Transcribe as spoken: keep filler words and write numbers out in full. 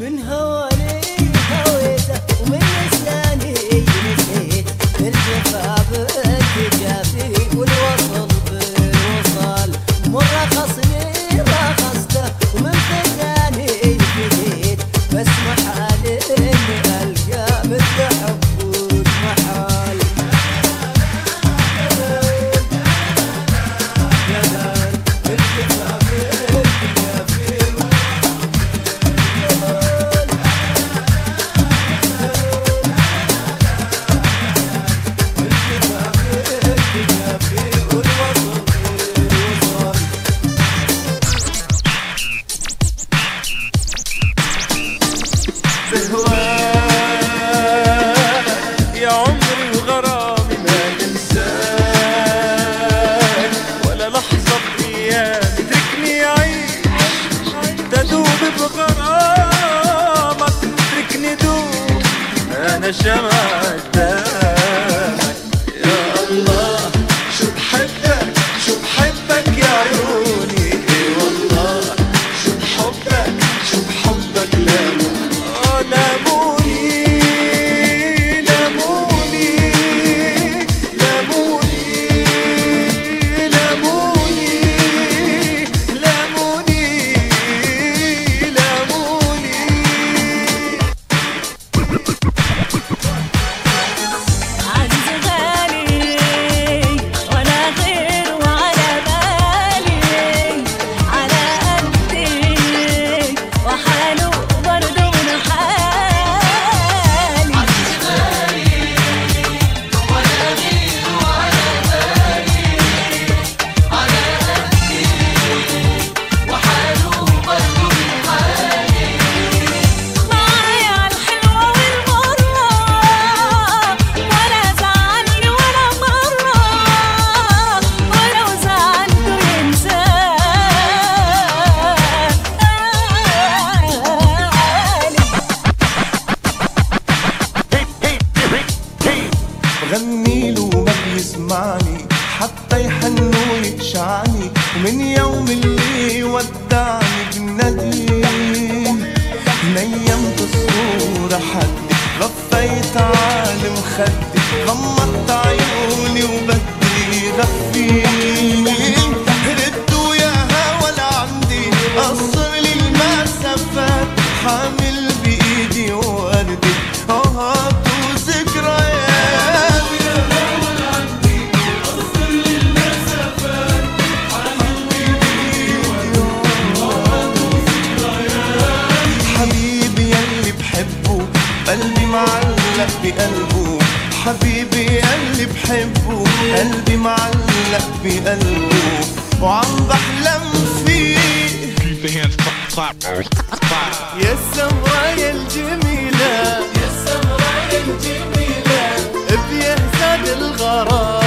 من هواني هويته ومن نسياني نسيت الجفا بالتجافي والوصل بالوصال مرة خصني رخصته ومن فتاني فديت بس محال اني القى مثل حبك محال يا عمري وغرامي ما ننساك ولا لحظة بأيامي تركني أعيش تدوب بغرامك تركني دوب أنا شمعة قدامك يا الله شو بحبك شو بحبك يا عيوني إي والله شو بحبك شو بحبك لاموني آه لاموني غنيله ما بيسمعني حتى يحن ويقشعني ومن يوم اللي ودعني بالنديم نيمت الصورة حدي غفيت عالم خدي غمضت عيوني وبدي غفيم ردوا يا هوا لعندي قصر لي المسافات حامل بإيدي وردي آهات وذكريات قلبي معلق بقلبه حبيبي قلبي بحبه قلبي معلق بقلبه وعم بحلم فيه يا السمراء الجميلة يا السمراء الجميلة بيهزاد الغرام